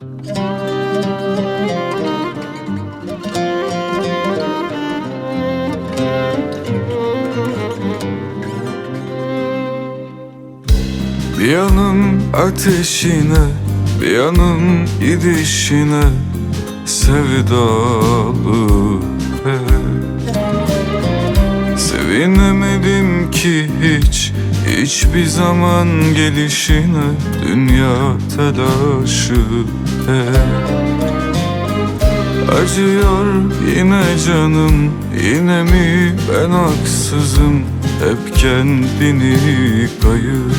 Bir yanım ateşine, bir yanım gidişine sevdalı. Sevinemedim ki hiçbir zaman gelişine, dünya telaşı. Acıyor yine canım, yine mi ben haksızım? Hep kendini kayır.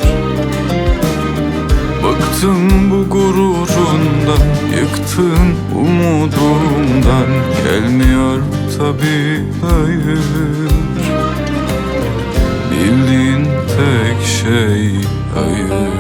Bıktım bu gururundan, yıktın umudumdan. Gelmiyor tabii hayır. Bildiğin tek şey hayır.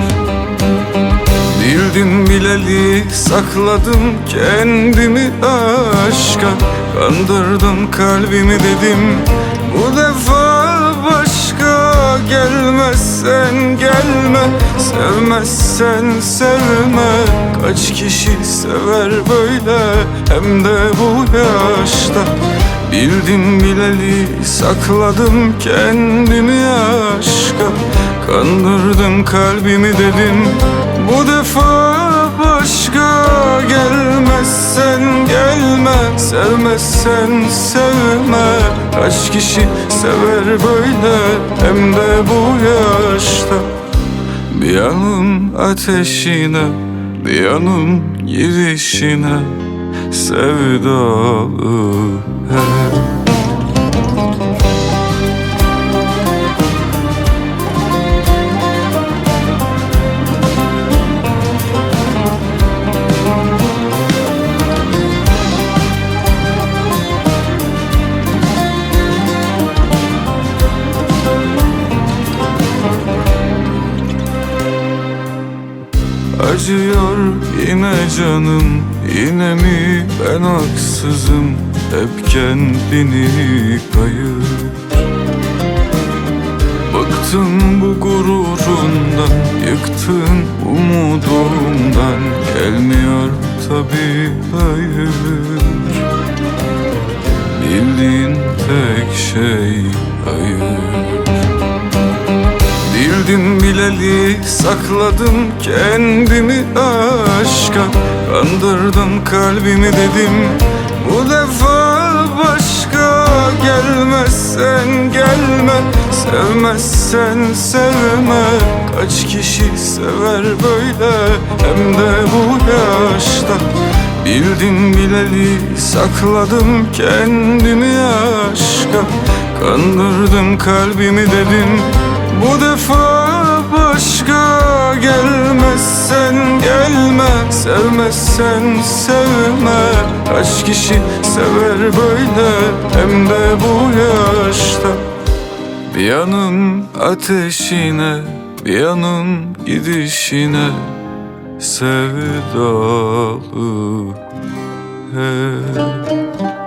Bildin bileli sakladım kendimi aşka. Kandırdın kalbimi dedim bu defa başka. Gelmezsen gelme, sevmezsen sevme. Kaç kişi sever böyle, hem de bu yaşta. Bildim bileli sakladım kendimi aşka. Kandırdın kalbimi dedim bu defa başka. Gelmezsen gelme, sevmezsen sevme. Kaç kişi sever böyle, hem de bu yaşta. Bir yanım ateşine, bir yanım gidişine sevdalı. Acıyor yine canım, yine mi ben haksızım? Hep kendini kayır. Bıktım bu gururundan, yıktın umudumdan. Gelmiyor tabii hayır. Bildiğin tek şey hayır. Bildin bileli sakladım kendimi aşka. Kandırdın kalbimi dedim bu defa başka. Gelmezsen gelme, sevmezsen sevme. Kaç kişi sever böyle, hem de bu yaşta. Bildin bileli sakladım kendimi aşka. Kandırdın kalbimi dedim bu defa başka. Gelmezsen gelme, sevmezsen sevme. Kaç kişi sever böyle, hem de bu yaşta. Bir yanım ateşine, bir yanım gidişine sevdalı.